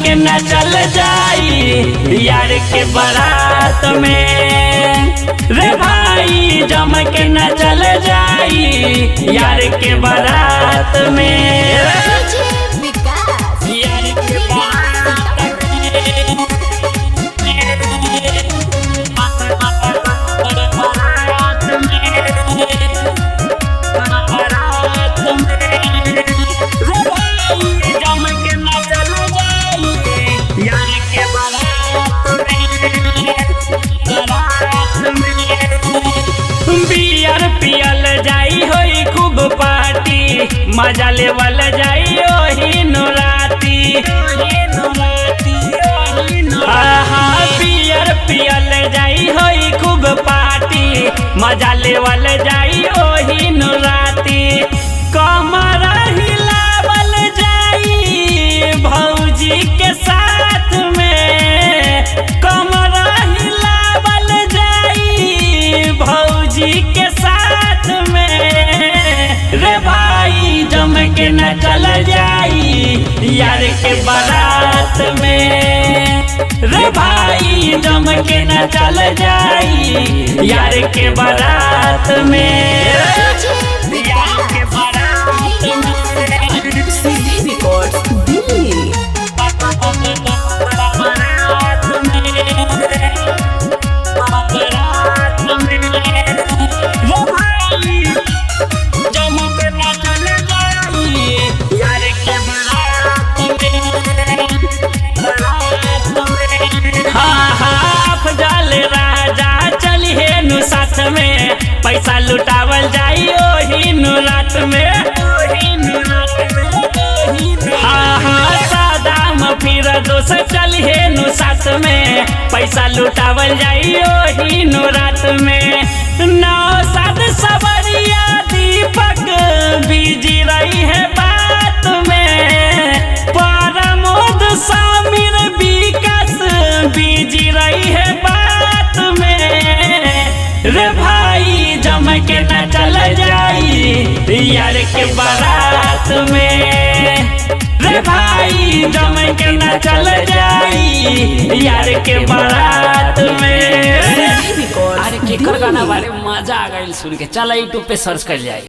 के न चल जाई यार के बारात में। रे भाई जम के न चल जाई यार के बारात में। यार के बारात बियर पियल जाई होई खूब पार्टी, मजा लेवल जाई ओही राती। बियर पियल जाई होई खूब पार्टी, मजा लेवल जाई ओही राती। कमर हिलावल जाई भौजी के साथ में, कमर हिलावल जाई भौजी के साथ में। रे भाई जम के न चल जाई यार के बारात में। रे भाई जम के न चल जाई यार के बारात में। यार के बारात में। साथ में पैसा लुटावल जाई ओही रात में। हाँ सादाम फिर दोस्त चलिए साथ में पैसा लुटावल जाई ओही रात में। नौ सात सवरिया दीपक बिजी रही है बात में, परमोद सामिर विकास बिजी रही है बात में। रे भाई जम के न चल जाई यार के बारात में। रे भाई जम के न चल जाई यार के बारात में। अरे केकर गाना बारे मजा आ गई सुन के, चल यूट्यूब पे सर्च कर जाए।